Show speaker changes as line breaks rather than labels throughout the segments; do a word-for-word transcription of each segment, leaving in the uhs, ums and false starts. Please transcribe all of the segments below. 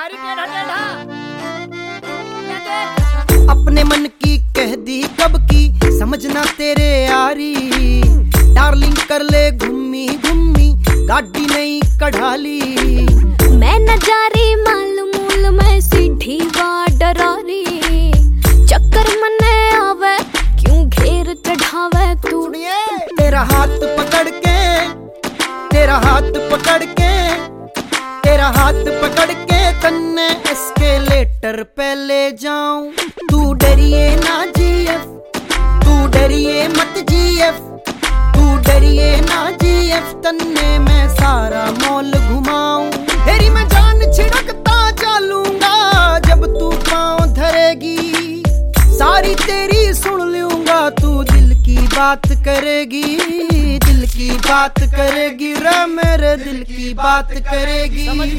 अपने मन की कह दी कब की समझना तेरे यारी, डार्लिंग कर ले घूमी घूमी गाड़ी नहीं कढ़ाली।
मैं न जा रही मालूम मैं सीधी वा डरारी, चक्कर मने आवे क्यों घेर चढ़ावे तू।
तेरा हाथ पकड़ के तेरा हाथ पकड़ के तेरा हाथ पकड़ के तन्ने एस्केलेटर पे ले जाऊं। तू डरिए ना जीएफ, तू डरिए मत जीएफ, तू डरिए ना जीएफ, तन्ने मैं सारा मॉल घुमाऊं। तेरी मैं जान छिड़कता चलूंगा जब तू पाँव धरेगी, सारी तेरी सुन लूंगा तू दिल की बात करेगी, दिल की बात करेगी रे मेरे दिल की बात करेगी। समझ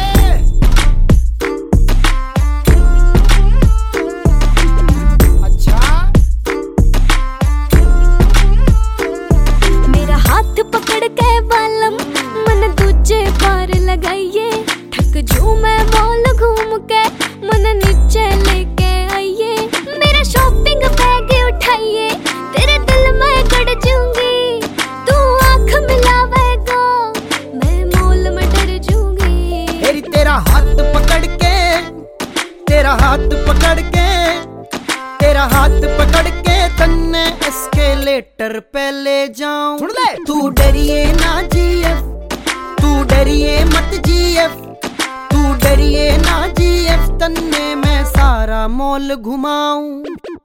अच्छा
मेरा हाथ पकड़ के बालम मन दूजे पार लगाइए, ठक जू मैं मॉल घूम के मन नीचे लेके आइए। मेरा शॉपिंग बैग उठाइए तेरे दिल में गड़ जूंगी, तू आंख मिलावेगा मैं मॉल में डर जूंगी।
तेरी तेरा हाथ पकड़ के तेरा हाथ पकड़ के तेरा हाथ पकड़ के तन्ने एस्केलेटर पे ले जाऊं। सुन ले तू डरिए ना जीएफ, तू डरिए मत जीएफ, तू डरिए ना जीएफ, तन्ने मैं सारा मॉल घुमाऊं।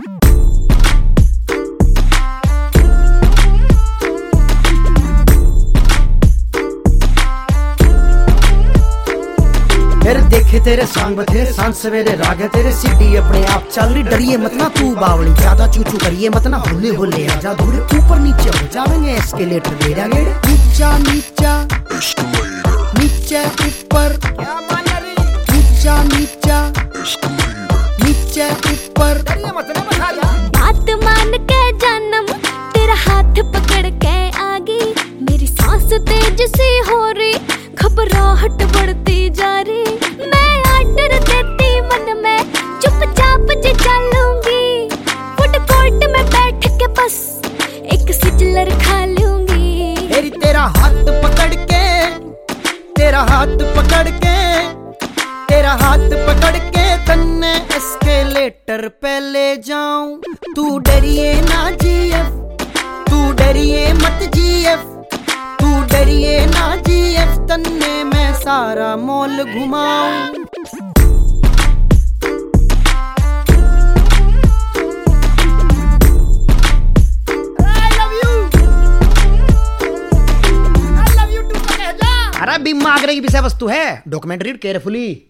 मेरे देखे तेरे सांग बथेरे सांझ सवेरे राग है तेरे, सीटी अपने आप चल रही डरिए मत ना तू बावली, ज्यादा चूचू करिए मत ना होले होले आजा धूरे, ऊपर नीचे हो जाएंगे एस्केलेटर गेड़ा गेड़े। नीचा नीचा नीचे ऊपर नीचा नीचा नीचे ऊपर।
बात मान के जानम तेरा हाथ पकड़ के आगी, मेरी सांस तेज सी हो रही घबराहट बढ़ती जा रही। मैं आर्डर देती मन में चुपचाप जी चलूंगी, फूड कोर्ट में बैठ के बस एक सिजलर खा लूंगी।
तेरी तेरा हाथ पकड़ के तेरा हाथ पकड़ के तेरा हाथ पकड़ के तन्ने एस्केलेटर पे ले जाऊं। तू डरिए ना जीएफ, तू डरिए मत जीएफ, तू डरिए ना जीएफ, तन्ने मैं सारा मॉल घुमाऊं। अरे बीमा आगरे की विषय वस्तु है, डॉक्यूमेंट रीड केयरफुली।